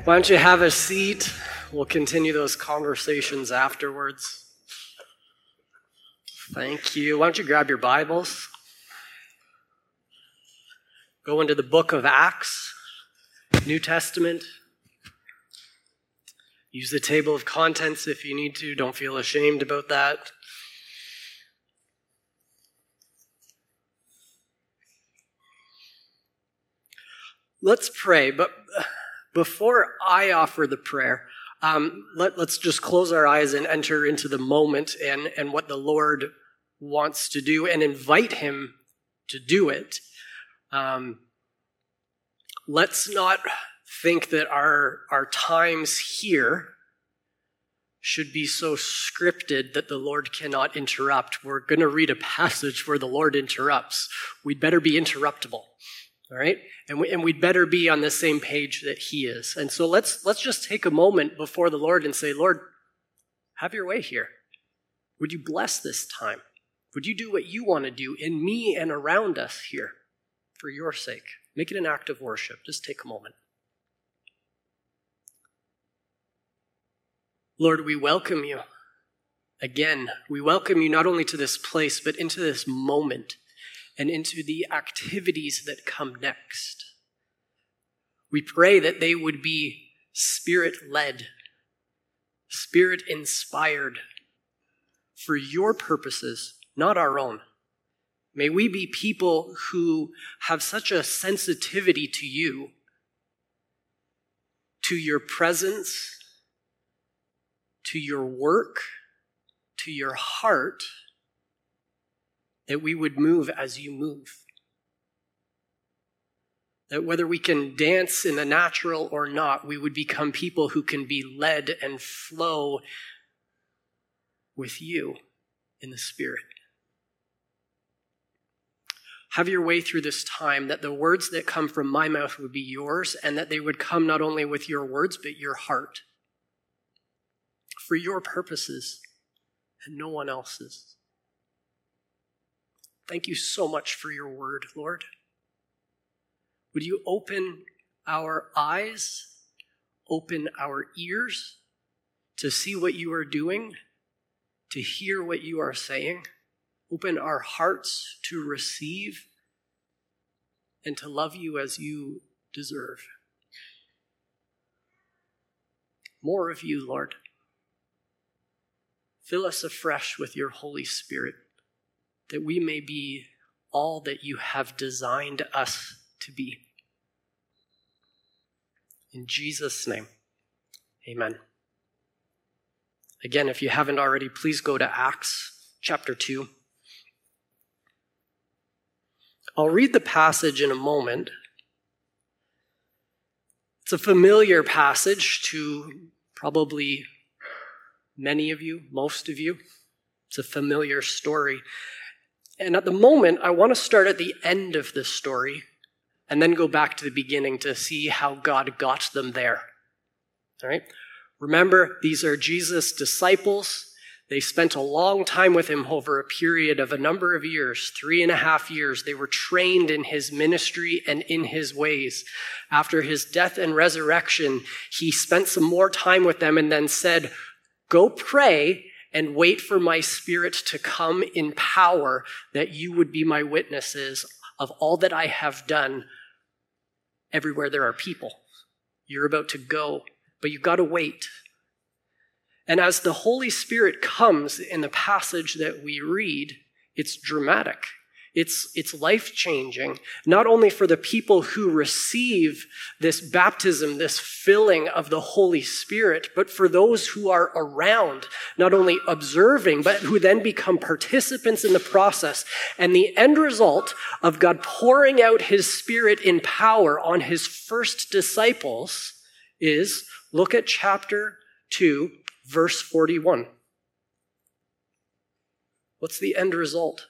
Why don't you have a seat? We'll continue those conversations afterwards. Thank you. Why don't you grab your Bibles? Go into the book of Acts, New Testament. Use the table of contents if you need to. Don't feel ashamed about that. Let's pray, but before I offer the prayer, let's just close our eyes and enter into the moment and what the Lord wants to do and invite him to do it. Let's not think that our times here should be so scripted that the Lord cannot interrupt. We're going to read a passage where the Lord interrupts. We'd better be interruptible. All right? And we'd better be on the same page that he is. And so let's just take a moment before the Lord and say, Lord, have your way here. Would you bless this time? Would you do what you want to do in me and around us here for your sake? Make it an act of worship. Just take a moment. Lord, we welcome you. Again, we welcome you not only to this place, but into this moment and into the activities that come next. We pray that they would be Spirit-led, Spirit-inspired for your purposes, not our own. May we be people who have such a sensitivity to you, to your presence, to your work, to your heart, that we would move as you move. That whether we can dance in the natural or not, we would become people who can be led and flow with you in the Spirit. Have your way through this time, that the words that come from my mouth would be yours, and that they would come not only with your words, but your heart. For your purposes and no one else's. Thank you so much for your word, Lord. Would you open our eyes, open our ears to see what you are doing, to hear what you are saying, open our hearts to receive and to love you as you deserve. More of you, Lord. Fill us afresh with your Holy Spirit, that we may be all that you have designed us to be. In Jesus' name, amen. Again, if you haven't already, please go to Acts chapter 2. I'll read the passage in a moment. It's a familiar passage to probably many of you, most of you. It's a familiar story. And at the moment, I want to start at the end of this story and then go back to the beginning to see how God got them there. All right? Remember, these are Jesus' disciples. They spent a long time with him over a period of a number of years, 3.5 years. They were trained in his ministry and in his ways. After his death and resurrection, he spent some more time with them and then said, "Go pray and wait for my Spirit to come in power, that you would be my witnesses of all that I have done everywhere there are people." You're about to go, but you've got to wait. And as the Holy Spirit comes in the passage that we read, it's dramatic. It's life-changing, not only for the people who receive this baptism, this filling of the Holy Spirit, but for those who are around, not only observing, but who then become participants in the process. And the end result of God pouring out his Spirit in power on his first disciples is, look at chapter 2, verse 41. What's the end result?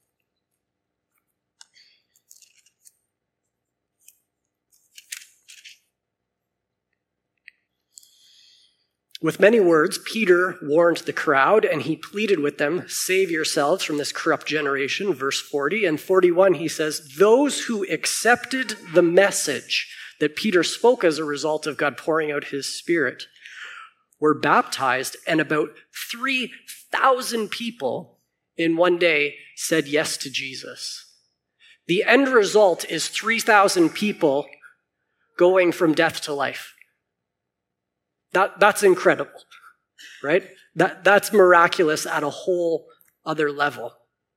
With many words, Peter warned the crowd, and he pleaded with them, "Save yourselves from this corrupt generation," verse 40. And 41, he says, "Those who accepted the message," that Peter spoke as a result of God pouring out his Spirit were baptized, and about 3,000 people in one day said yes to Jesus. The end result is 3,000 people going from death to life. That's incredible, right? That's miraculous at a whole other level.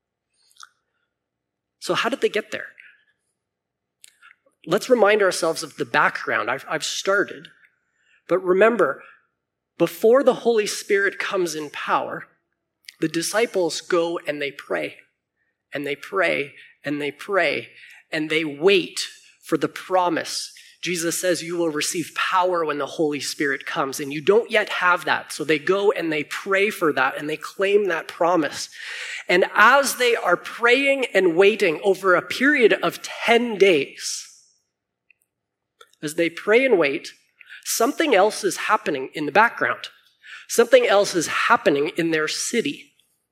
So how did they get there? Let's remind ourselves of the background. I've started. But remember, before the Holy Spirit comes in power, the disciples go and they pray. And they pray and they pray. And they wait for the promise. Jesus says you will receive power when the Holy Spirit comes. And you don't yet have that. So they go and they pray for that. And they claim that promise. And as they are praying and waiting over a period of 10 days, as they pray and wait, something else is happening in the background. Something else is happening in their city.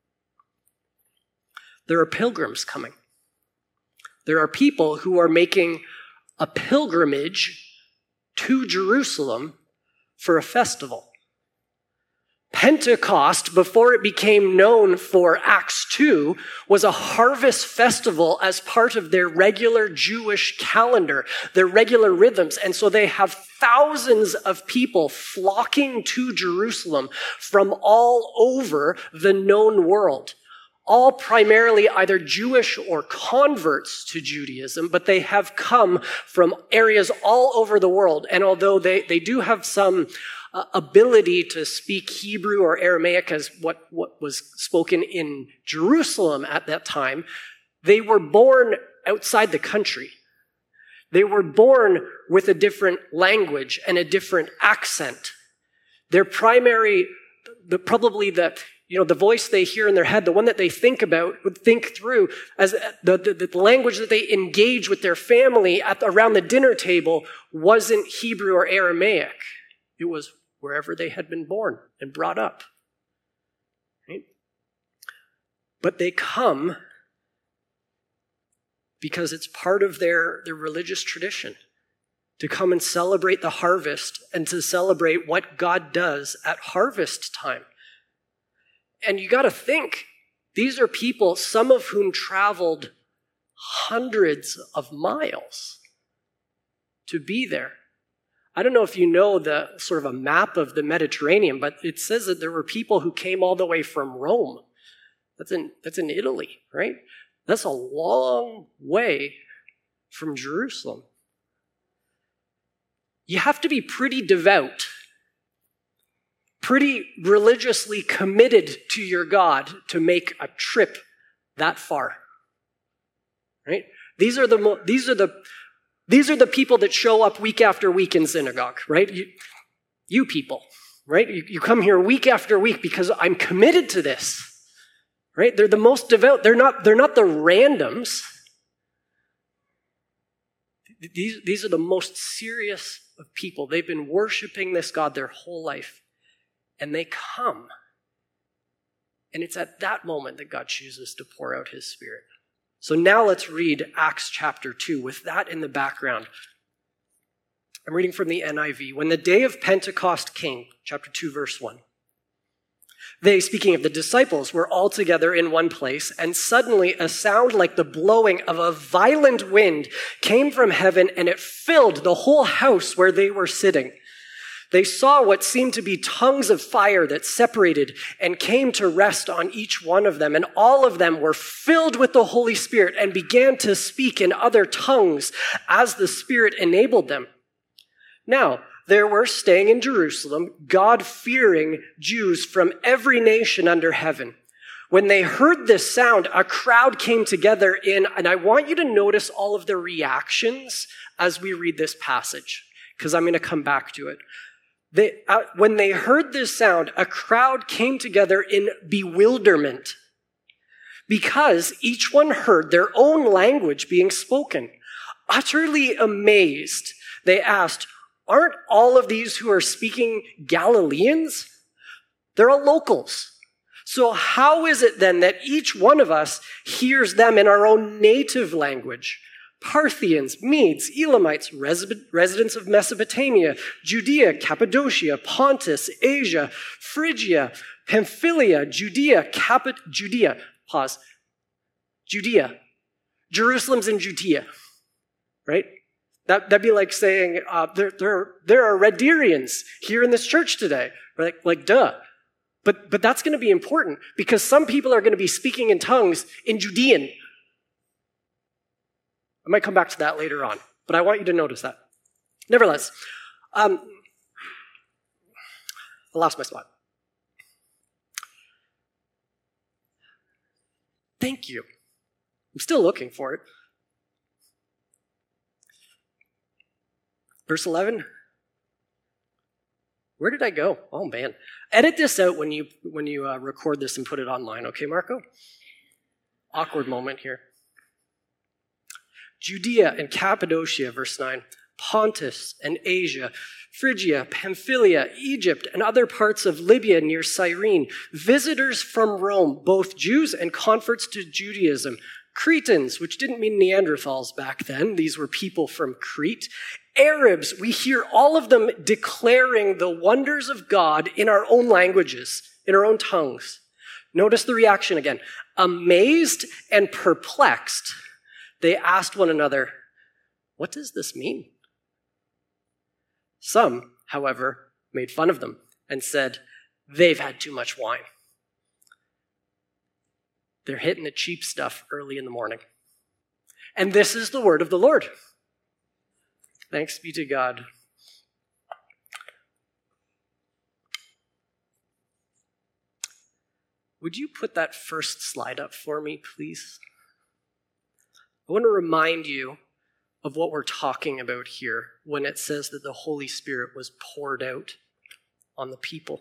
There are pilgrims coming. There are people who are making a pilgrimage to Jerusalem for a festival. Pentecost, before it became known for Acts 2, was a harvest festival as part of their regular Jewish calendar, their regular rhythms. And so they have thousands of people flocking to Jerusalem from all over the known world, all primarily either Jewish or converts to Judaism, but they have come from areas all over the world. And although they do have some ability to speak Hebrew or Aramaic as what was spoken in Jerusalem at that time, they were born outside the country. They were born with a different language and a different accent. Their primary, the voice they hear in their head, the one that they think through as the language that they engage with their family around the dinner table wasn't Hebrew or Aramaic. It was wherever they had been born and brought up. Right? But they come because it's part of their religious tradition to come and celebrate the harvest and to celebrate what God does at harvest time. And you got to think, these are people, some of whom traveled hundreds of miles to be there. I don't know if you know the sort of a map of the Mediterranean, but it says that there were people who came all the way from Rome. That's in Italy, right? That's a long way from Jerusalem. You have to be pretty devout, pretty religiously committed to your God to make a trip that far, right? These are the people that show up week after week in synagogue, right? You people, right? You come here week after week because I'm committed to this, right? They're the most devout. They're not the randoms. These are the most serious of people. They've been worshiping this God their whole life. And they come. And it's at that moment that God chooses to pour out his Spirit. So now let's read Acts chapter 2 with that in the background. I'm reading from the NIV. When the day of Pentecost came, chapter 2, verse 1, they, speaking of the disciples, were all together in one place, and suddenly a sound like the blowing of a violent wind came from heaven, and it filled the whole house where they were sitting. They saw what seemed to be tongues of fire that separated and came to rest on each one of them. And all of them were filled with the Holy Spirit and began to speak in other tongues as the Spirit enabled them. Now, there were staying in Jerusalem God-fearing Jews from every nation under heaven. When they heard this sound, a crowd came together and I want you to notice all of the reactions as we read this passage, because I'm going to come back to it. When they heard this sound, a crowd came together in bewilderment because each one heard their own language being spoken. Utterly amazed, they asked, "Aren't all of these who are speaking Galileans? They're all locals. So how is it then that each one of us hears them in our own native language? Parthians, Medes, Elamites, residents of Mesopotamia, Judea, Cappadocia, Pontus, Asia, Phrygia, Pamphylia, Judea, Jerusalem's in Judea, right? That'd be like saying, there are Red Deerians here in this church today. Like duh. But that's going to be important because some people are going to be speaking in tongues in Judean. I might come back to that later on, but I want you to notice that. Nevertheless, I lost my spot. Thank you. I'm still looking for it. Verse 11. Where did I go? Oh, man. Edit this out when you record this and put it online, okay, Marco? Awkward moment here. Judea and Cappadocia, verse 9. Pontus and Asia, Phrygia, Pamphylia, Egypt, and other parts of Libya near Cyrene. Visitors from Rome, both Jews and converts to Judaism. Cretans, which didn't mean Neanderthals back then. These were people from Crete. Arabs, we hear all of them declaring the wonders of God in our own languages, in our own tongues. Notice the reaction again. Amazed and perplexed, they asked one another, what does this mean? Some, however, made fun of them and said, they've had too much wine. They're hitting the cheap stuff early in the morning. And this is the word of the Lord. Thanks be to God. Would you put that first slide up for me, please? I want to remind you of what we're talking about here when it says that the Holy Spirit was poured out on the people.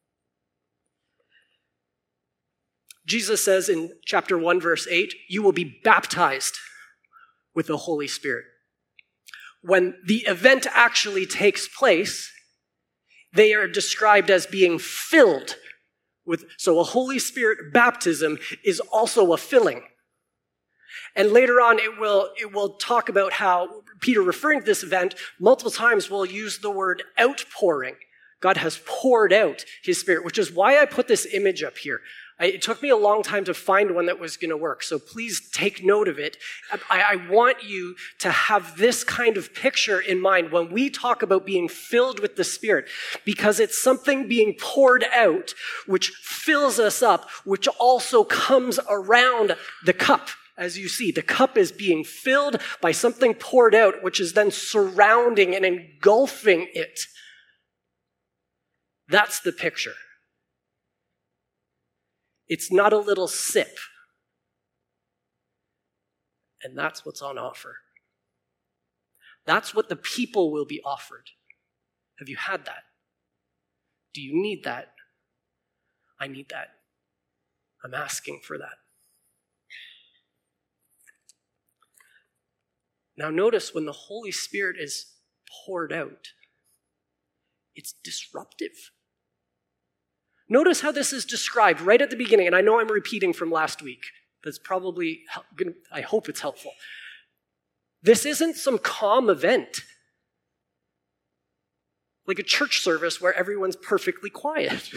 Jesus says in chapter 1, verse 8, you will be baptized with the Holy Spirit. When the event actually takes place, they are described as being filled with, so a Holy Spirit baptism is also a filling. And later on, it will talk about how Peter, referring to this event, multiple times will use the word outpouring. God has poured out his Spirit, which is why I put this image up here. It took me a long time to find one that was going to work, so please take note of it. I want you to have this kind of picture in mind when we talk about being filled with the Spirit, because it's something being poured out, which fills us up, which also comes around the cup. As you see, the cup is being filled by something poured out, which is then surrounding and engulfing it. That's the picture. It's not a little sip. And that's what's on offer. That's what the people will be offered. Have you had that? Do you need that? I need that. I'm asking for that. Now notice when the Holy Spirit is poured out, it's disruptive. Notice how this is described right at the beginning, and I know I'm repeating from last week. That's probably, I hope it's helpful. This isn't some calm event, like a church service where everyone's perfectly quiet.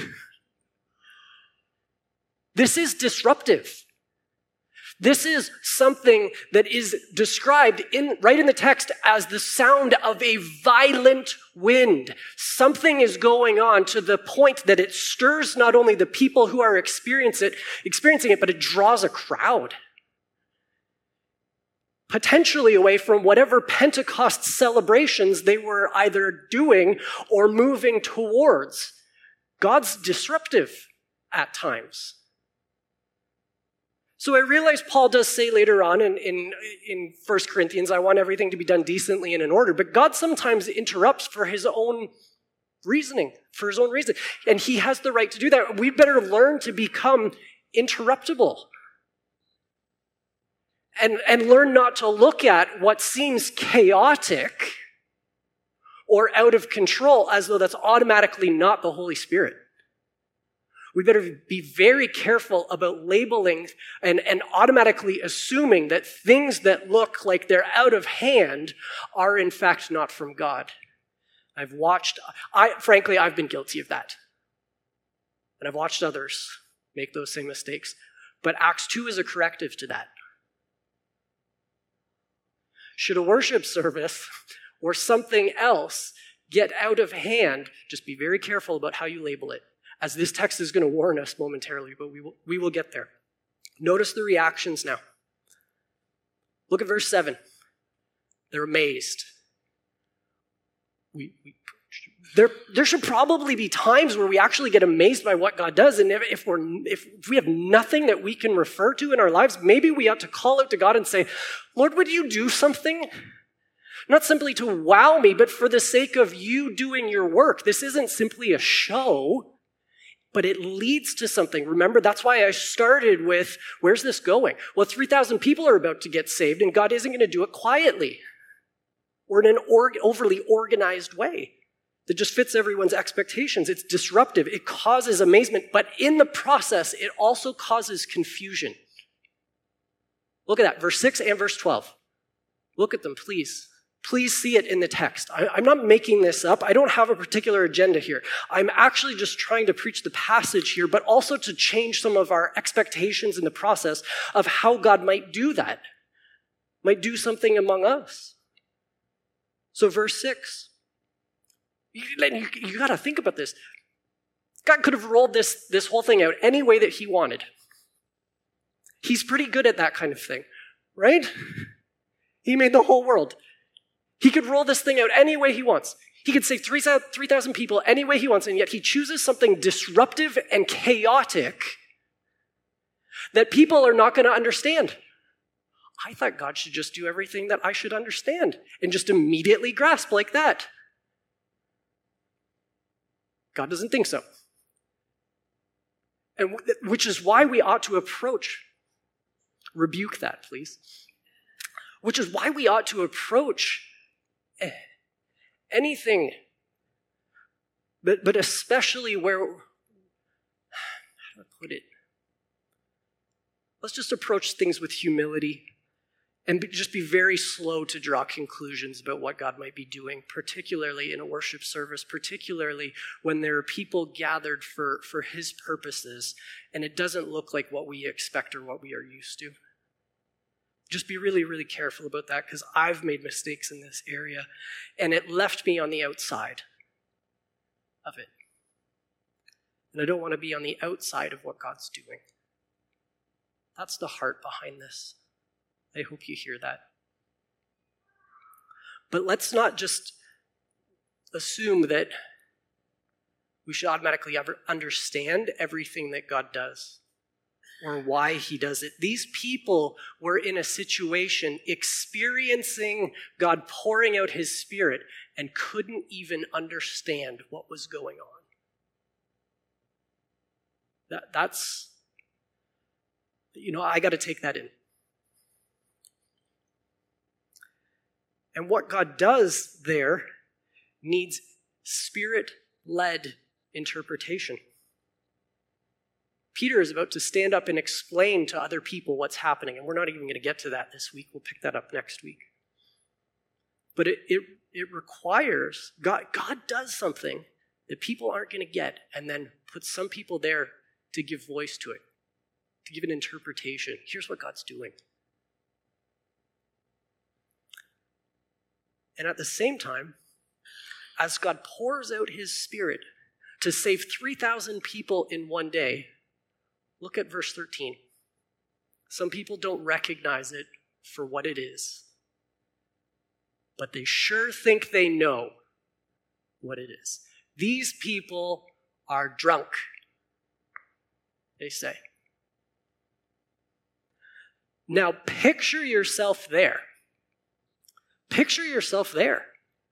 This is disruptive. This is something that is described right in the text as the sound of a violent wind. Something is going on to the point that it stirs not only the people who are experiencing it, but it draws a crowd. Potentially away from whatever Pentecost celebrations they were either doing or moving towards. God's disruptive at times. So I realize Paul does say later on in 1 Corinthians, I want everything to be done decently and in order, but God sometimes interrupts for his own reasoning, for his own reason. And he has the right to do that. We'd better learn to become interruptible. And learn not to look at what seems chaotic or out of control as though that's automatically not the Holy Spirit. We better be very careful about labeling and automatically assuming that things that look like they're out of hand are in fact not from God. Frankly, I've been guilty of that. And I've watched others make those same mistakes. But Acts 2 is a corrective to that. Should a worship service or something else get out of hand, just be very careful about how you label it, as this text is going to warn us momentarily, but we will get there. Notice the reactions now. Look at verse 7. They're amazed. There should probably be times where we actually get amazed by what God does, and if we have nothing that we can refer to in our lives, maybe we ought to call out to God and say, Lord, would you do something? Not simply to wow me, but for the sake of you doing your work. This isn't simply a show, but it leads to something. Remember, that's why I started with, where's this going? Well, 3,000 people are about to get saved, and God isn't going to do it quietly or in an overly organized way that just fits everyone's expectations. It's disruptive. It causes amazement, but in the process, it also causes confusion. Look at that, verse 6 and verse 12. Look at them, please. Please see it in the text. I'm not making this up. I don't have a particular agenda here. I'm actually just trying to preach the passage here, but also to change some of our expectations in the process of how God might do that, might do something among us. So verse 6, you got to think about this. God could have rolled this whole thing out any way that he wanted. He's pretty good at that kind of thing, right? He made the whole world. He could roll this thing out any way he wants. He could save 3,000 people any way he wants, and yet he chooses something disruptive and chaotic that people are not going to understand. I thought God should just do everything that I should understand and just immediately grasp like that. God doesn't think so. And which is why we ought to rebuke that, please. Which is why we ought to approach anything, but especially where, how do I put it? Let's just approach things with humility and just be very slow to draw conclusions about what God might be doing, particularly in a worship service, particularly when there are people gathered for his purposes and it doesn't look like what we expect or what we are used to. Just be really, really careful about that, because I've made mistakes in this area, and it left me on the outside of it. And I don't want to be on the outside of what God's doing. That's the heart behind this. I hope you hear that. But let's not just assume that we should automatically understand everything that God does, or why he does it. These people were in a situation experiencing God pouring out his Spirit and couldn't even understand what was going on. That's, I got to take that in. And what God does there needs Spirit-led interpretation. Peter is about to stand up and explain to other people what's happening, and we're not even going to get to that this week. We'll pick that up next week. But it requires, God does something that people aren't going to get, and then puts some people there to give voice to it, to give an interpretation. Here's what God's doing. And at the same time, as God pours out his Spirit to save 3,000 people in one day, look at verse 13. Some people don't recognize it for what it is, but they sure think they know what it is. These people are drunk, they say. Now picture yourself there. Picture yourself there.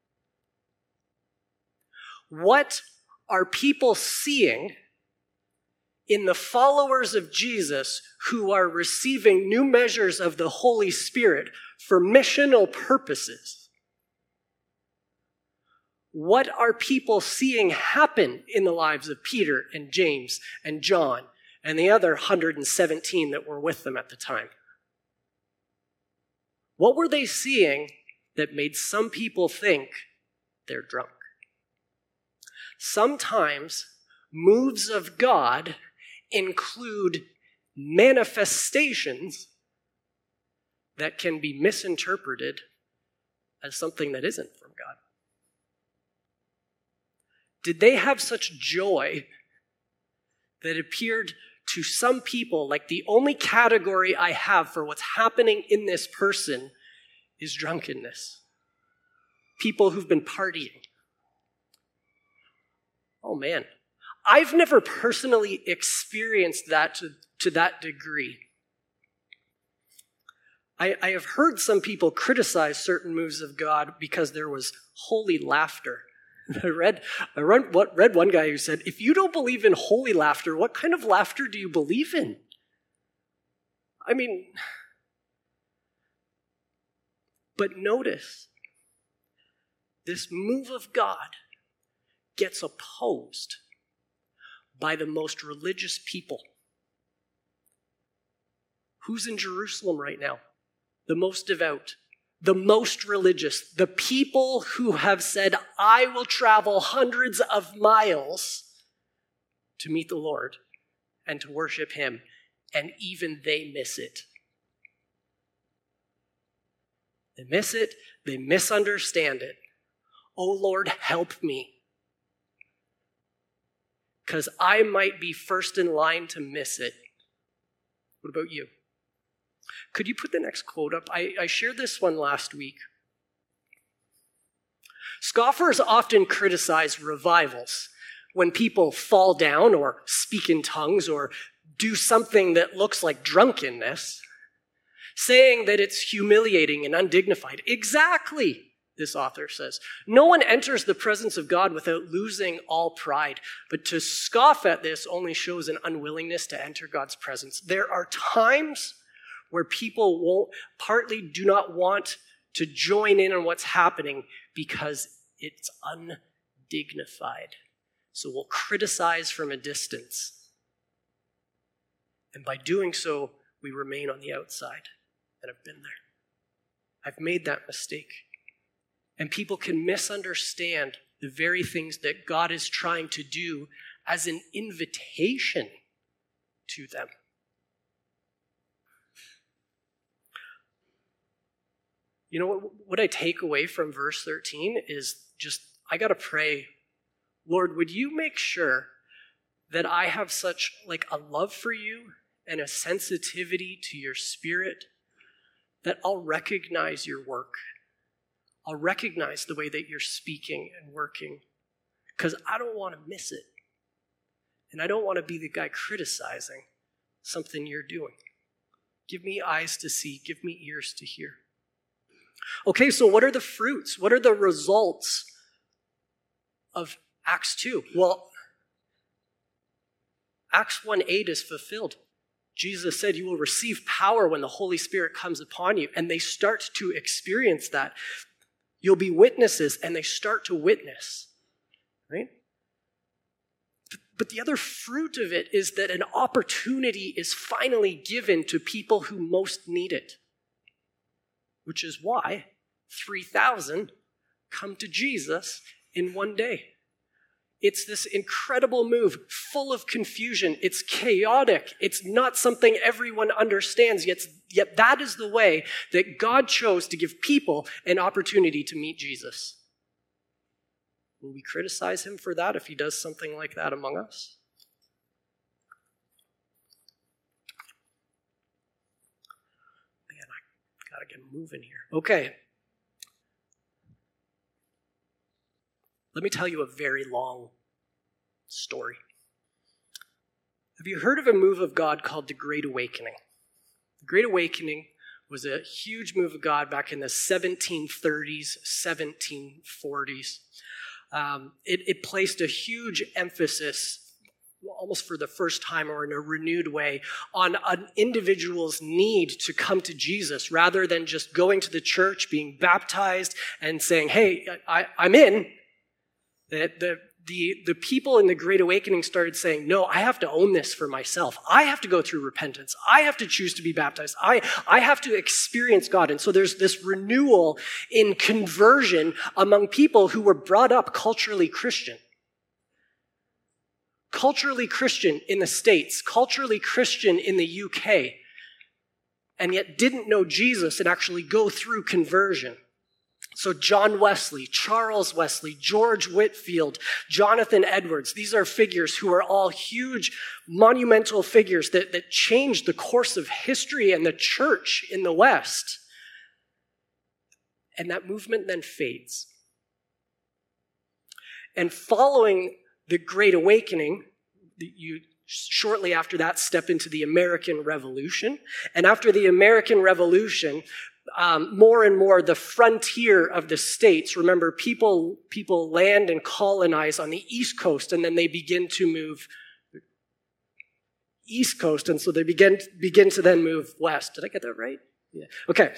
What are people seeing in the followers of Jesus who are receiving new measures of the Holy Spirit for missional purposes? What are people seeing happen in the lives of Peter and James and John and the other 117 that were with them at the time? What were they seeing that made some people think they're drunk? Sometimes moves of God include manifestations that can be misinterpreted as something that isn't from God. Did they have such joy that appeared to some people like the only category I have for what's happening in this person is drunkenness? People who've been partying. Oh man, I've never personally experienced that to that degree. I have heard some people criticize certain moves of God because there was holy laughter. I read one guy who said, if you don't believe in holy laughter, what kind of laughter do you believe in? I mean, but notice, this move of God gets opposed by the most religious people. Who's in Jerusalem right now? The most devout, the most religious, the people who have said, I will travel hundreds of miles to meet the Lord and to worship him, and even they miss it. They miss it, they misunderstand it. Oh Lord, help me. Because I might be first in line to miss it. What about you? Could you put the next quote up? I shared this one last week. Scoffers often criticize revivals when people fall down or speak in tongues or do something that looks like drunkenness, saying that it's humiliating and undignified. Exactly, this author says. No one enters the presence of God without losing all pride, but to scoff at this only shows an unwillingness to enter God's presence. There are times where people partly do not want to join in on what's happening because it's undignified. So we'll criticize from a distance. And by doing so, we remain on the outside. And I've been there. I've made that mistake. And people can misunderstand the very things that God is trying to do as an invitation to them. You know what I take away from verse 13 is just, I got to pray, Lord, would you make sure that I have such like a love for you and a sensitivity to your spirit that I'll recognize your work. I'll recognize the way that you're speaking and working, because I don't want to miss it. And I don't want to be the guy criticizing something you're doing. Give me eyes to see, give me ears to hear. Okay, so what are the fruits? What are the results of Acts 2? Well, Acts 1:8 is fulfilled. Jesus said, you will receive power when the Holy Spirit comes upon you. And they start to experience that. You'll be witnesses, and they start to witness, right? But the other fruit of it is that an opportunity is finally given to people who most need it, which is why 3,000 come to Jesus in one day. It's this incredible move, full of confusion. It's chaotic. It's not something everyone understands, yet that is the way that God chose to give people an opportunity to meet Jesus. Will we criticize him for that if he does something like that among us? Man, I gotta get moving here. Okay. Let me tell you a very long story. Have you heard of a move of God called the Great Awakening? The Great Awakening was a huge move of God back in the 1730s, 1740s. It placed a huge emphasis, almost for the first time or in a renewed way, on an individual's need to come to Jesus rather than just going to the church, being baptized, and saying, hey, I'm in. That the people in the Great Awakening started saying, no, I have to own this for myself. I have to go through repentance. I have to choose to be baptized. I have to experience God. And so there's this renewal in conversion among people who were brought up culturally Christian. Culturally Christian in the States, culturally Christian in the UK, and yet didn't know Jesus and actually go through conversion. So John Wesley, Charles Wesley, George Whitefield, Jonathan Edwards, these are figures who are all huge, monumental figures that changed the course of history and the church in the West. And that movement then fades. And following the Great Awakening, you shortly after that step into the American Revolution. And after the American Revolution, more and more the frontier of the states, remember people land and colonize on the East Coast, and then they begin to move East Coast, and so they begin to then move west. Did I get that right? Yeah. Okay.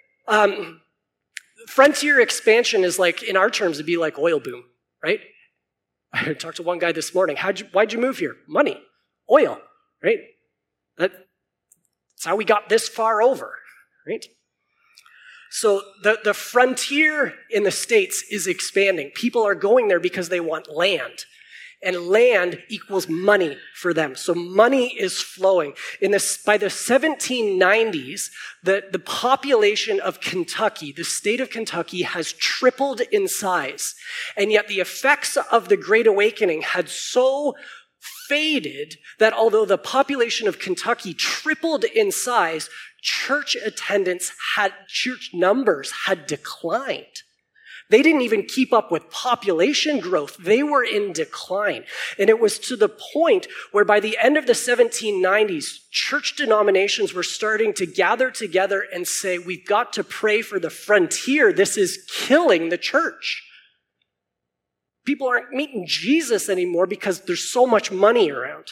Frontier expansion is like, in our terms, it'd be like oil boom, right? I talked to one guy this morning. Why'd you move here? Money, oil, right? That's how we got this far over, right? So the frontier in the States is expanding. People are going there because they want land. And land equals money for them. So money is flowing. By the 1790s, the population of Kentucky, the state of Kentucky, has tripled in size. And yet the effects of the Great Awakening had so faded that although the population of Kentucky tripled in size, church numbers had declined. They didn't even keep up with population growth. They were in decline. And it was to the point where by the end of the 1790s, church denominations were starting to gather together and say, we've got to pray for the frontier. This is killing the church. People aren't meeting Jesus anymore because there's so much money around.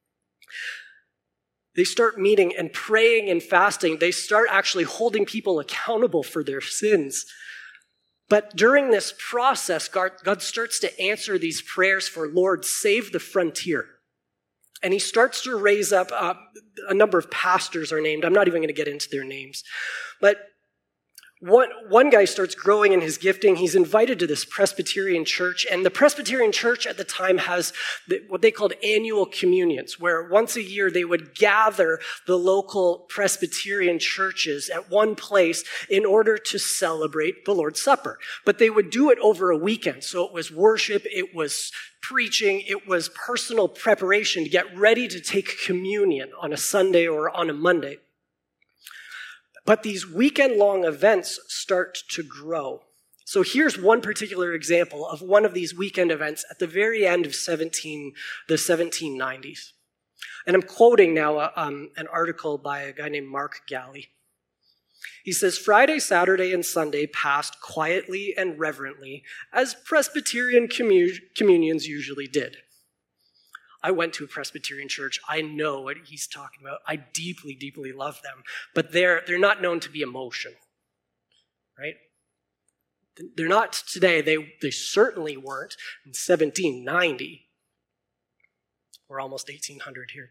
They start meeting and praying and fasting. They start actually holding people accountable for their sins. But during this process, God starts to answer these prayers for, Lord, save the frontier. And he starts to raise up a number of pastors are named. I'm not even going to get into their names. But one guy starts growing in his gifting. He's invited to this Presbyterian church, and the Presbyterian church at the time has what they called annual communions, where once a year they would gather the local Presbyterian churches at one place in order to celebrate the Lord's Supper. But they would do it over a weekend. So it was worship, it was preaching, it was personal preparation to get ready to take communion on a Sunday or on a Monday. But these weekend-long events start to grow. So here's one particular example of one of these weekend events at the very end of the 1790s. And I'm quoting now an article by a guy named Mark Galli. He says, Friday, Saturday, and Sunday passed quietly and reverently, as Presbyterian communions usually did. I went to a Presbyterian church. I know what he's talking about. I deeply, deeply love them. But they're not known to be emotional, right? They're not today. They certainly weren't in 1790. We're almost 1800 here.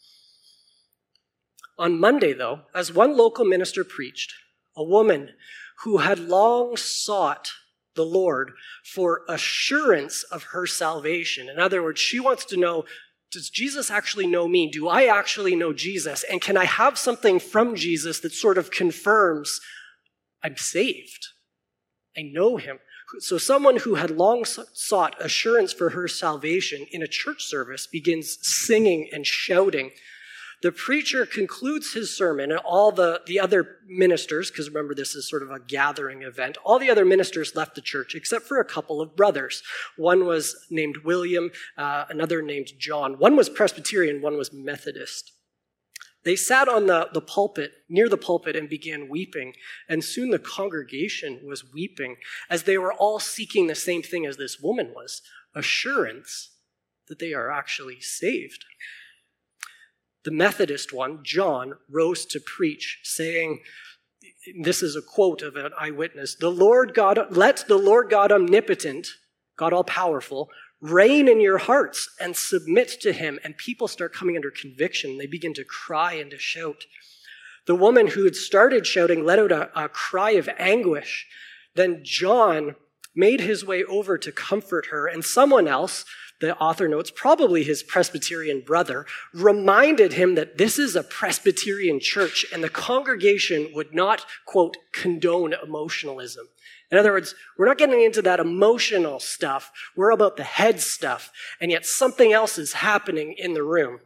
On Monday, though, as one local minister preached, a woman who had long sought the Lord for assurance of her salvation. In other words, she wants to know, does Jesus actually know me? Do I actually know Jesus? And can I have something from Jesus that sort of confirms I'm saved? I know him. So someone who had long sought assurance for her salvation in a church service begins singing and shouting. The preacher concludes his sermon, and all the other ministers, because remember this is sort of a gathering event, all the other ministers left the church except for a couple of brothers. One was named William, another named John. One was Presbyterian, one was Methodist. They sat on the pulpit, near the pulpit, and began weeping, and soon the congregation was weeping as they were all seeking the same thing as this woman was, assurance that they are actually saved. The Methodist one, John, rose to preach, saying, this is a quote of an eyewitness, let the Lord God omnipotent, God all-powerful, reign in your hearts and submit to him. And people start coming under conviction. They begin to cry and to shout. The woman who had started shouting let out a cry of anguish. Then John made his way over to comfort her, and someone else, the author notes, probably his Presbyterian brother, reminded him that this is a Presbyterian church and the congregation would not, quote, condone emotionalism. In other words, we're not getting into that emotional stuff. We're about the head stuff, and yet something else is happening in the room.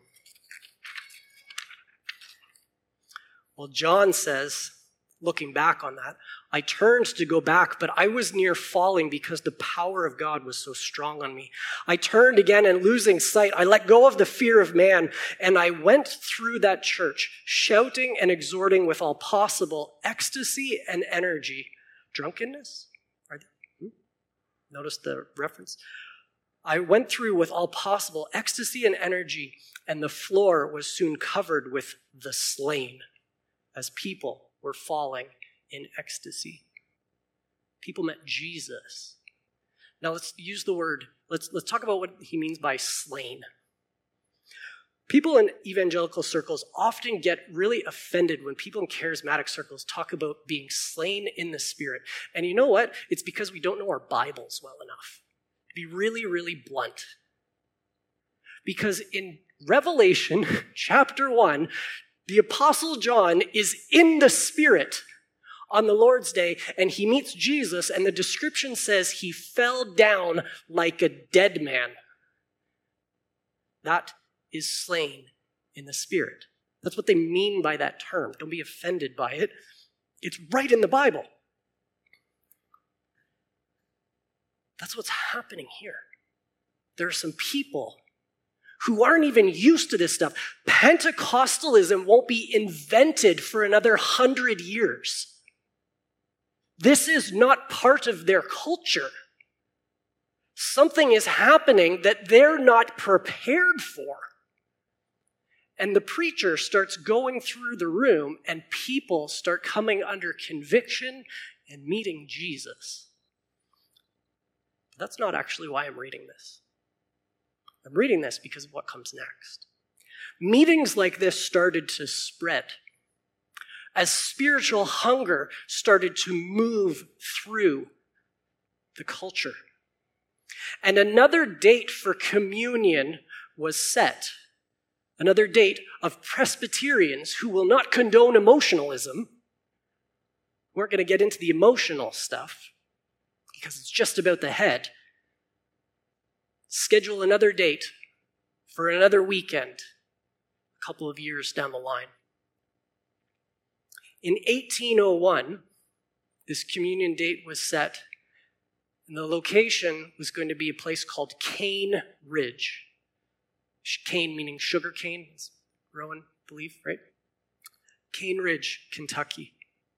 Well, John says, looking back on that, I turned to go back, but I was near falling because the power of God was so strong on me. I turned again and losing sight, I let go of the fear of man, and I went through that church, shouting and exhorting with all possible ecstasy and energy. Drunkenness? Notice the reference. I went through with all possible ecstasy and energy, and the floor was soon covered with the slain as people were falling in ecstasy. People met Jesus. Now let's use the word, let's talk about what he means by slain. People in evangelical circles often get really offended when people in charismatic circles talk about being slain in the Spirit. And you know what? It's because we don't know our Bibles well enough. To be really, really blunt. Because in Revelation chapter 1, the Apostle John is in the Spirit on the Lord's Day, and he meets Jesus, and the description says he fell down like a dead man. That is slain in the Spirit. That's what they mean by that term. Don't be offended by it. It's right in the Bible. That's what's happening here. There are some people who aren't even used to this stuff. Pentecostalism won't be invented for another 100 years. This is not part of their culture. Something is happening that they're not prepared for. And the preacher starts going through the room, and people start coming under conviction and meeting Jesus. But that's not actually why I'm reading this. I'm reading this because of what comes next. Meetings like this started to spread as spiritual hunger started to move through the culture. And another date for communion was set. Another date of Presbyterians who will not condone emotionalism. We're going to get into the emotional stuff because it's just about the head. Schedule another date for another weekend a couple of years down the line. In 1801, this communion date was set, and the location was going to be a place called Cane Ridge. Cane meaning sugar cane, as Rowan believed, right? Cane Ridge, Kentucky.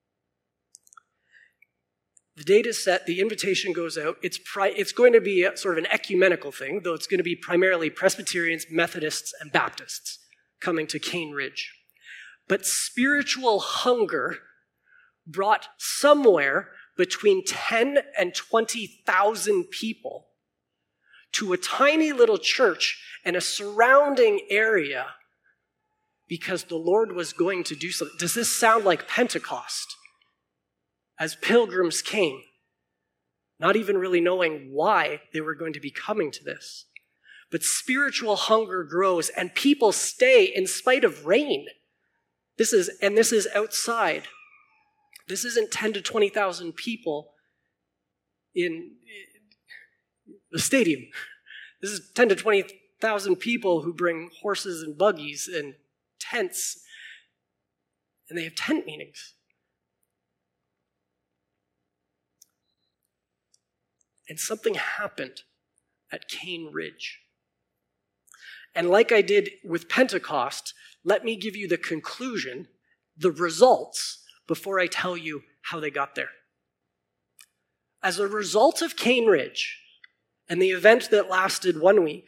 The date is set, the invitation goes out. It's going to be a sort of an ecumenical thing, though it's going to be primarily Presbyterians, Methodists, and Baptists coming to Cane Ridge. But spiritual hunger brought somewhere between 10 and 20,000 people to a tiny little church and a surrounding area because the Lord was going to do something. Does this sound like Pentecost? As pilgrims came, not even really knowing why they were going to be coming to this. But spiritual hunger grows and people stay in spite of rain. This is outside. This isn't 10 to 20,000 people in the stadium. This is 10 to 20,000 people who bring horses and buggies and tents, and they have tent meetings. And something happened at Cane Ridge. And like I did with Pentecost, let me give you the conclusion, the results, before I tell you how they got there. As a result of Cane Ridge and the event that lasted 1 week,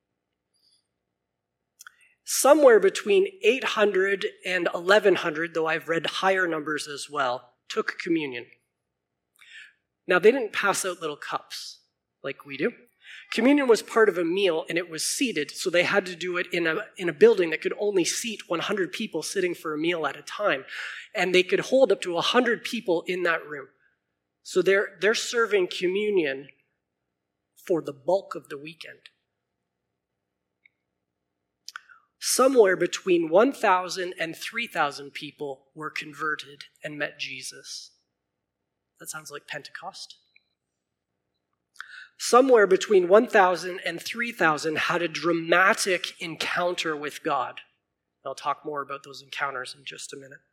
somewhere between 800 and 1,100, though I've read higher numbers as well, took communion. Now, they didn't pass out little cups like we do. Communion was part of a meal, and it was seated, so they had to do it in a building that could only seat 100 people sitting for a meal at a time. And they could hold up to 100 people in that room. So they're serving communion for the bulk of the weekend. Somewhere between 1,000 and 3,000 people were converted and met Jesus. That sounds like Pentecost. Somewhere between 1,000 and 3,000 had a dramatic encounter with God. I'll talk more about those encounters in just a minute.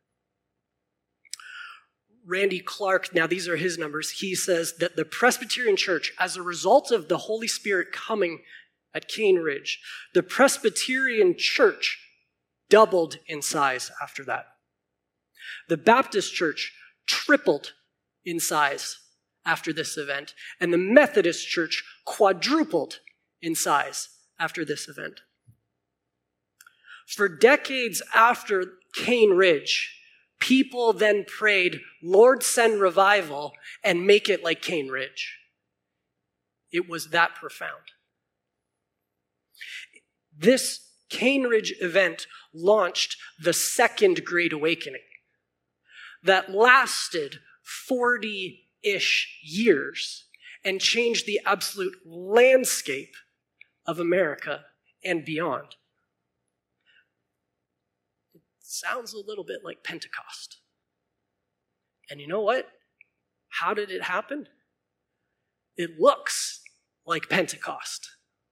Randy Clark, now these are his numbers, he says that the Presbyterian Church, as a result of the Holy Spirit coming at Cane Ridge, the Presbyterian Church doubled in size after that. The Baptist Church tripled in size after this event, and the Methodist Church quadrupled in size after this event. For decades after Cane Ridge, people then prayed, Lord, send revival and make it like Cane Ridge. It was that profound. This Cane Ridge event launched the Second Great Awakening that lasted 40-ish years and changed the absolute landscape of America and beyond. It sounds a little bit like Pentecost. And you know what? How did it happen? It looks like Pentecost.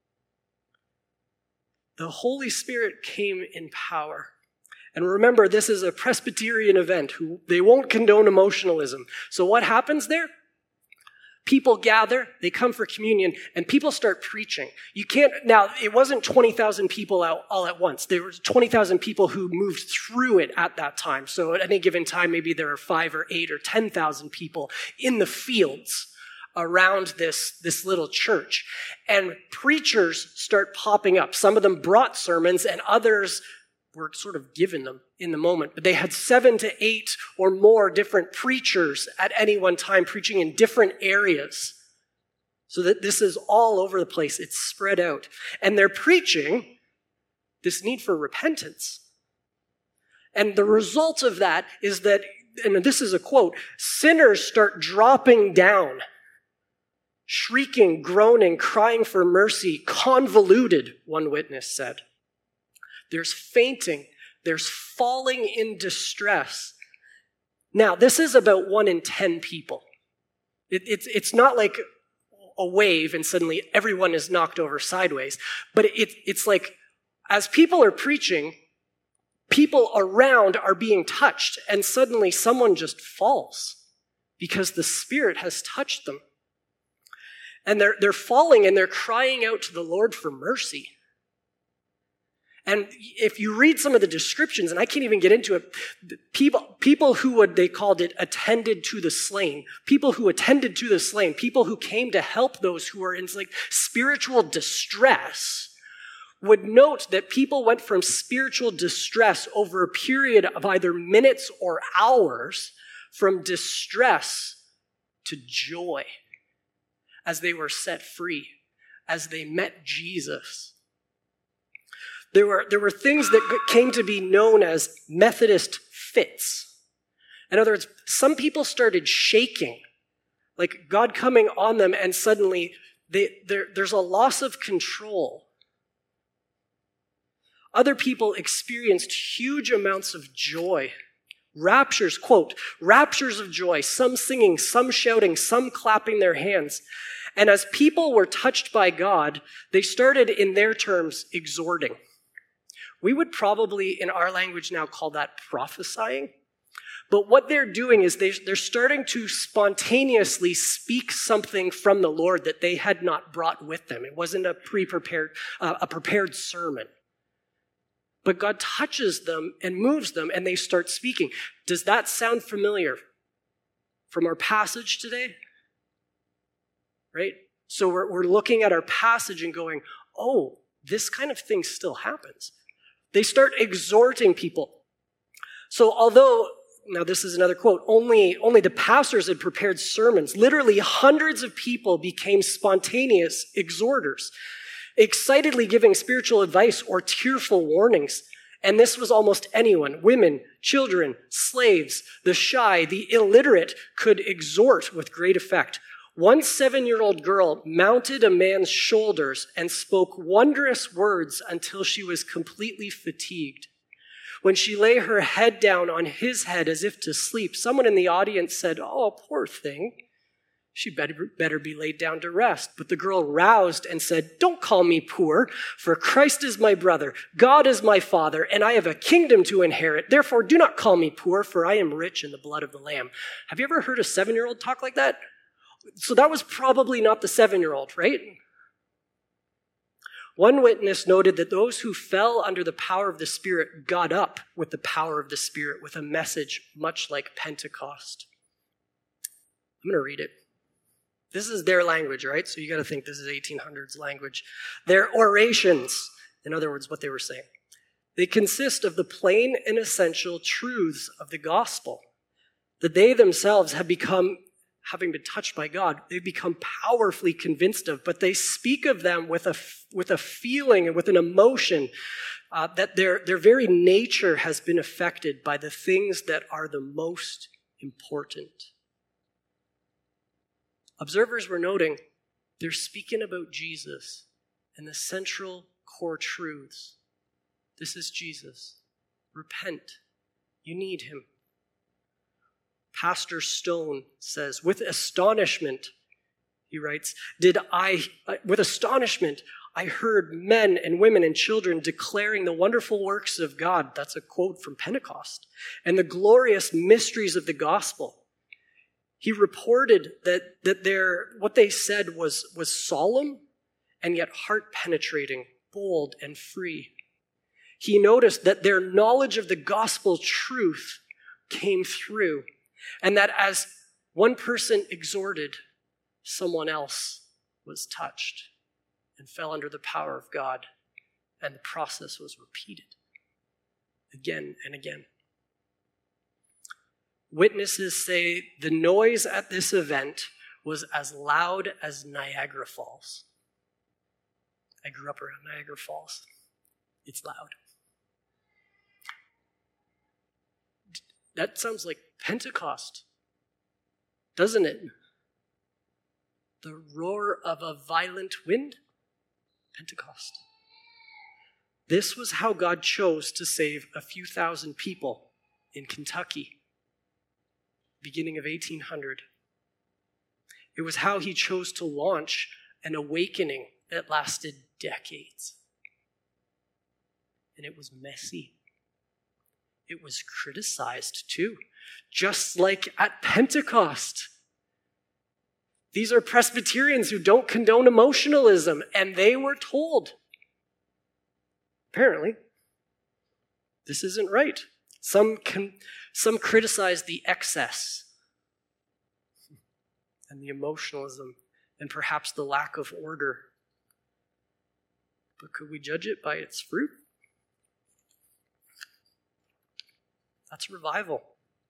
The Holy Spirit came in power. And remember, this is a Presbyterian event. They won't condone emotionalism. So what happens there? People gather, they come for communion, and people start preaching. Now, it wasn't 20,000 people out all at once. There were 20,000 people who moved through it at that time. So at any given time, maybe there are 5 or 8 or 10,000 people in the fields around this little church. And preachers start popping up. Some of them brought sermons, and others were sort of given them in the moment. But they had 7 to 8 or more different preachers at any one time preaching in different areas. So that this is all over the place. It's spread out. And they're preaching this need for repentance. And the result of that is that, and this is a quote, sinners start dropping down, shrieking, groaning, crying for mercy, convoluted, one witness said. There's fainting. There's falling in distress. Now, this is about 1 in 10 people. It's not like a wave and suddenly everyone is knocked over sideways. But it's like, as people are preaching, people around are being touched, and suddenly someone just falls because the Spirit has touched them. And they're falling and they're crying out to the Lord for mercy. And if you read some of the descriptions, and I can't even get into it, people who they called it attended to the slain, people who attended to the slain, people who came to help those who were in like spiritual distress, would note that people went from spiritual distress over a period of either minutes or hours, from distress to joy as they were set free, as they met Jesus. There were things that came to be known as Methodist fits. In other words, some people started shaking, like God coming on them, and suddenly there's a loss of control. Other people experienced huge amounts of joy. Raptures, quote, raptures of joy, some singing, some shouting, some clapping their hands. And as people were touched by God, they started, in their terms, exhorting. We would probably, in our language now, call that prophesying. But what they're doing is they're starting to spontaneously speak something from the Lord that they had not brought with them. It wasn't a prepared sermon. But God touches them and moves them, and they start speaking. Does that sound familiar from our passage today? Right? So we're looking at our passage and going, oh, this kind of thing still happens. They start exhorting people. So although now this is another quote, only the pastors had prepared sermons. Literally hundreds of people became spontaneous exhorters, excitedly giving spiritual advice or tearful warnings. And this was almost anyone, women, children, slaves, the shy, the illiterate could exhort with great effect. One 7-year-old girl mounted a man's shoulders and spoke wondrous words until she was completely fatigued. When she lay her head down on his head as if to sleep, someone in the audience said, "Oh, poor thing. She better be laid down to rest." But the girl roused and said, "Don't call me poor, for Christ is my brother, God is my father, and I have a kingdom to inherit. Therefore, do not call me poor, for I am rich in the blood of the Lamb." Have you ever heard a 7-year-old talk like that? So that was probably not the 7-year-old, right? One witness noted that those who fell under the power of the Spirit got up with the power of the Spirit with a message much like Pentecost. I'm going to read it. This is their language, right? So you got to think this is 1800s language. Their orations, in other words, what they were saying, they consist of the plain and essential truths of the gospel that they themselves have become, having been touched by God, they've become powerfully convinced of, but they speak of them with a feeling and with an emotion that their very nature has been affected by the things that are the most important. Observers were noting they're speaking about Jesus and the central core truths. This is Jesus. Repent. You need him. Pastor Stone says, with astonishment, he writes, with astonishment, I heard men and women and children declaring the wonderful works of God. That's a quote from Pentecost. And the glorious mysteries of the gospel. He reported that what they said was solemn and yet heart-penetrating, bold and free. He noticed that their knowledge of the gospel truth came through, and that as one person exhorted, someone else was touched and fell under the power of God, and the process was repeated again and again. Witnesses say the noise at this event was as loud as Niagara Falls. I grew up around Niagara Falls. It's loud. That sounds like Pentecost, doesn't it? The roar of a violent wind? Pentecost. This was how God chose to save a few thousand people in Kentucky, beginning of 1800. It was how he chose to launch an awakening that lasted decades. And it was messy. It was criticized too, just like at Pentecost. These are Presbyterians who don't condone emotionalism, and they were told, apparently, this isn't right. Some criticize the excess and the emotionalism and perhaps the lack of order. But could we judge it by its fruit? That's revival.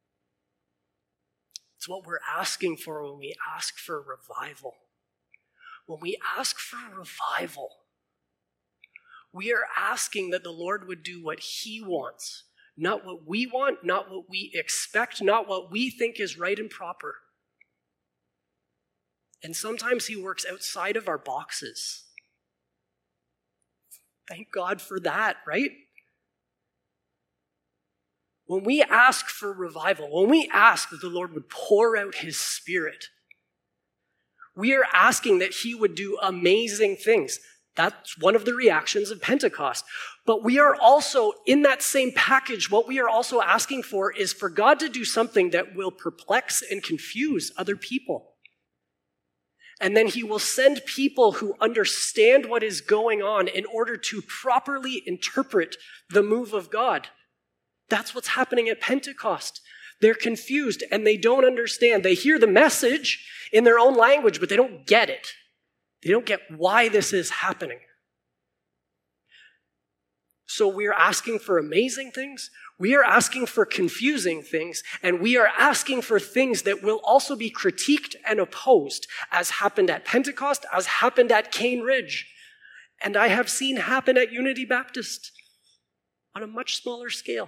It's what we're asking for when we ask for revival. When we ask for revival, we are asking that the Lord would do what he wants. Not what we want, not what we expect, not what we think is right and proper. And sometimes he works outside of our boxes. Thank God for that, right? When we ask for revival, when we ask that the Lord would pour out his Spirit, we are asking that he would do amazing things. That's one of the reactions of Pentecost. But we are also, in that same package, what we are also asking for is for God to do something that will perplex and confuse other people. And then he will send people who understand what is going on in order to properly interpret the move of God. That's what's happening at Pentecost. They're confused and they don't understand. They hear the message in their own language, but they don't get it. They don't get why this is happening. So we're asking for amazing things, we are asking for confusing things, and we are asking for things that will also be critiqued and opposed, as happened at Pentecost, as happened at Cane Ridge, and I have seen happen at Unity Baptist on a much smaller scale.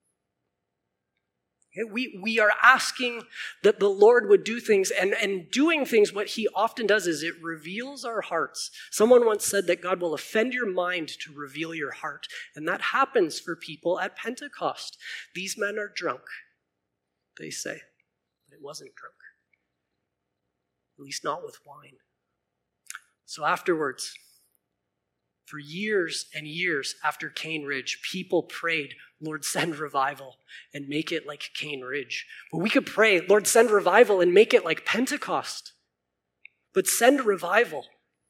We are asking that the Lord would do things, and doing things, what he often does is it reveals our hearts. Someone once said that God will offend your mind to reveal your heart, and that happens for people at Pentecost. These men are drunk, they say, but it wasn't drunk, at least not with wine. So afterwards, for years and years after Cane Ridge, people prayed, Lord, send revival and make it like Cane Ridge. But we could pray, Lord, send revival and make it like Pentecost. But send revival.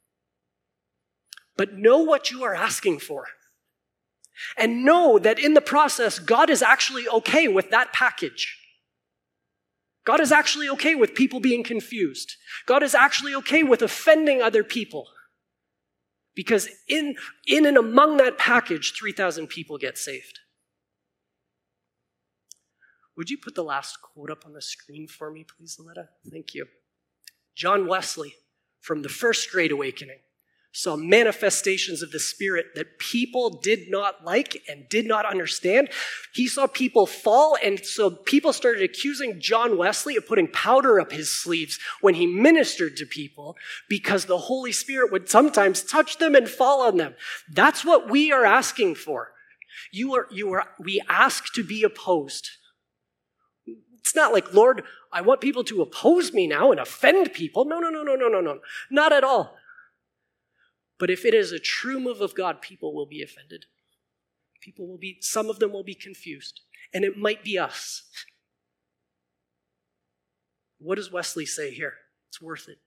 But know what you are asking for. And know that in the process, God is actually okay with that package. God is actually okay with people being confused. God is actually okay with offending other people. Because in and among that package, 3,000 people get saved. Would you put the last quote up on the screen for me, please, Aletta? Thank you. John Wesley, from the First Great Awakening, saw manifestations of the Spirit that people did not like and did not understand. He saw people fall, and so people started accusing John Wesley of putting powder up his sleeves when he ministered to people, because the Holy Spirit would sometimes touch them and fall on them. That's what we are asking for. We ask to be opposed. It's not like, Lord, I want people to oppose me now and offend people. No. Not at all. But if it is a true move of God, people will be offended. Some of them will be confused. And it might be us. What does Wesley say here? It's worth it.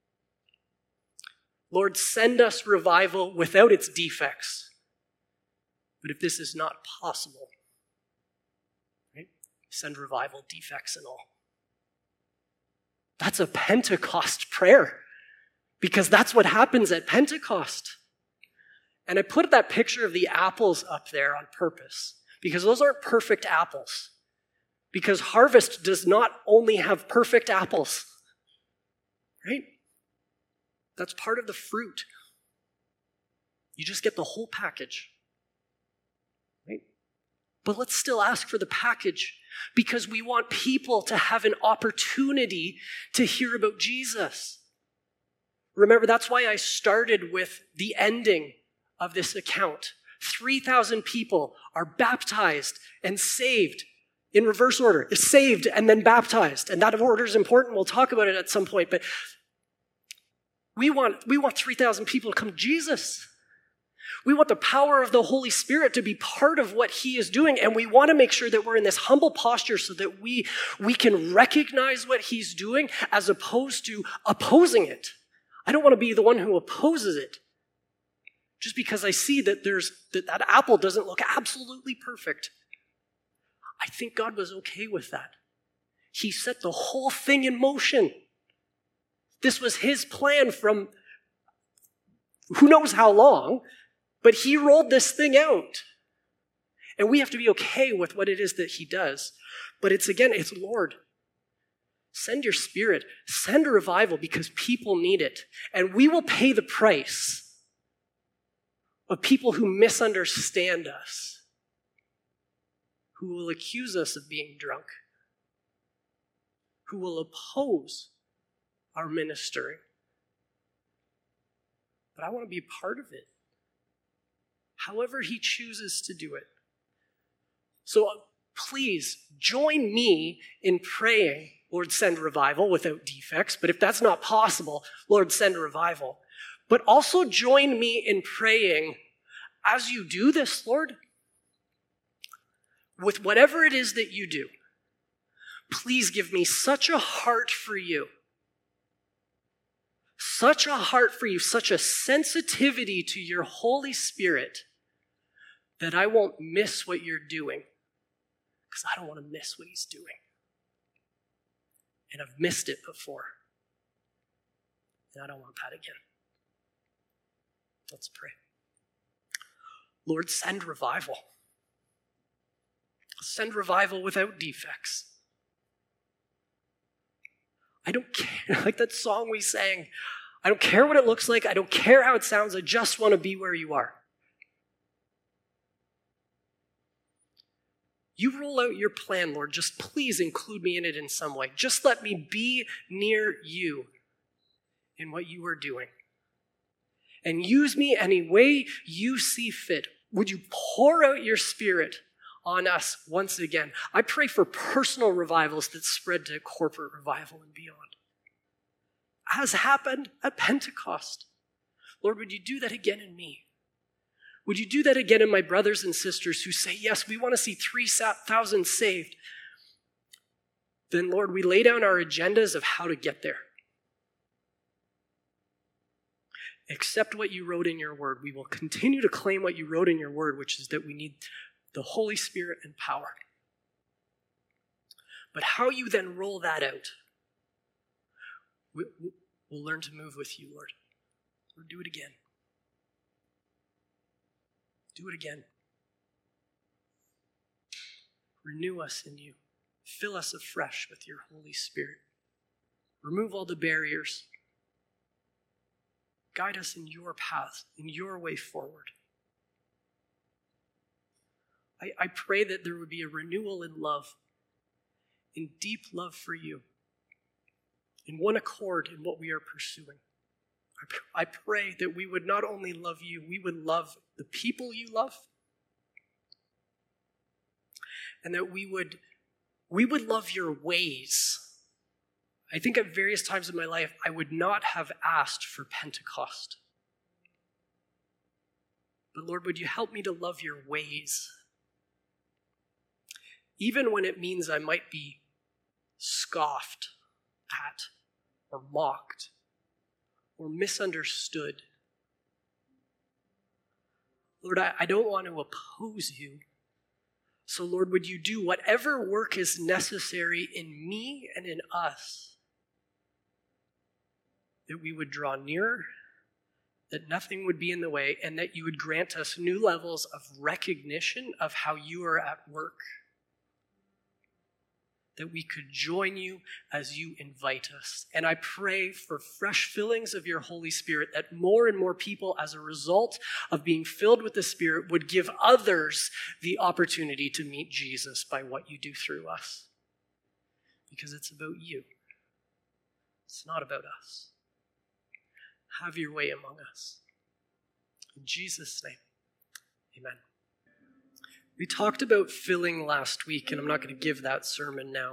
Lord, send us revival without its defects. But if this is not possible, right, send revival, defects and all. That's a Pentecost prayer. Because that's what happens at Pentecost. And I put that picture of the apples up there on purpose, because those aren't perfect apples. Because Harvest does not only have perfect apples, right? That's part of the fruit. You just get the whole package, right? But let's still ask for the package, because we want people to have an opportunity to hear about Jesus. Remember, that's why I started with the ending of this account. 3,000 people are baptized and saved in reverse order. Saved and then baptized. And that order is important. We'll talk about it at some point. But we want 3,000 people to come to Jesus. We want the power of the Holy Spirit to be part of what he is doing. And we want to make sure that we're in this humble posture so that we can recognize what he's doing as opposed to opposing it. I don't want to be the one who opposes it just because I see that that apple doesn't look absolutely perfect. I think God was okay with that. He set the whole thing in motion. This was his plan from who knows how long, but he rolled this thing out. And we have to be okay with what it is that he does. But it's Lord, send your Spirit, send a revival, because people need it. And we will pay the price of people who misunderstand us, who will accuse us of being drunk, who will oppose our ministering. But I want to be a part of it, however he chooses to do it. So please join me in praying, Lord, send revival without defects. But if that's not possible, Lord, send revival. But also join me in praying, as you do this, Lord, with whatever it is that you do, please give me such a heart for you. Such a heart for you, such a sensitivity to your Holy Spirit that I won't miss what you're doing, because I don't want to miss what he's doing. And I've missed it before. And I don't want that again. Let's pray. Lord, send revival. Send revival without defects. I don't care, like that song we sang, I don't care what it looks like, I don't care how it sounds, I just want to be where you are. You roll out your plan, Lord, just please include me in it in some way. Just let me be near you in what you are doing. And use me any way you see fit. Would you pour out your Spirit on us once again? I pray for personal revivals that spread to corporate revival and beyond. As happened at Pentecost. Lord, would you do that again in me? Would you do that again in my brothers and sisters who say, yes, we want to see 3,000 saved? Then, Lord, we lay down our agendas of how to get there. Accept what you wrote in your word. We will continue to claim what you wrote in your word, which is that we need the Holy Spirit and power. But how you then roll that out, we'll learn to move with you, Lord. Lord, do it again. Do it again. Renew us in you. Fill us afresh with your Holy Spirit. Remove all the barriers. Guide us in your path, in your way forward. I pray that there would be a renewal in love, in deep love for you, in one accord in what we are pursuing. I pray that we would not only love you, we would love the people you love, and that we would love your ways. I think at various times in my life, I would not have asked for Pentecost. But Lord, would you help me to love your ways? Even when it means I might be scoffed at, or mocked, or misunderstood. Lord, I don't want to oppose you. So Lord, would you do whatever work is necessary in me and in us, that we would draw nearer, that nothing would be in the way, and that you would grant us new levels of recognition of how you are at work. That we could join you as you invite us. And I pray for fresh fillings of your Holy Spirit, that more and more people, as a result of being filled with the Spirit, would give others the opportunity to meet Jesus by what you do through us. Because it's about you. It's not about us. Have your way among us. In Jesus' name, amen. We talked about filling last week, and I'm not going to give that sermon now.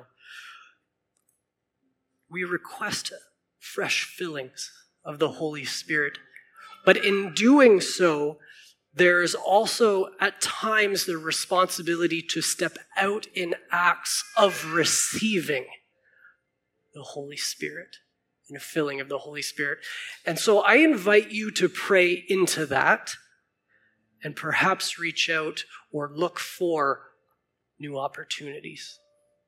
We request fresh fillings of the Holy Spirit. But in doing so, there is also at times the responsibility to step out in acts of receiving the Holy Spirit and a filling of the Holy Spirit. And so I invite you to pray into that and perhaps reach out or look for new opportunities.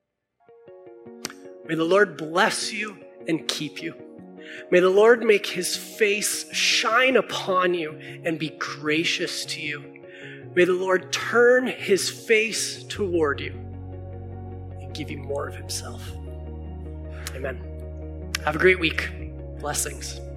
May the Lord bless you and keep you. May the Lord make his face shine upon you and be gracious to you. May the Lord turn his face toward you and give you more of himself. Amen. Have a great week. Blessings.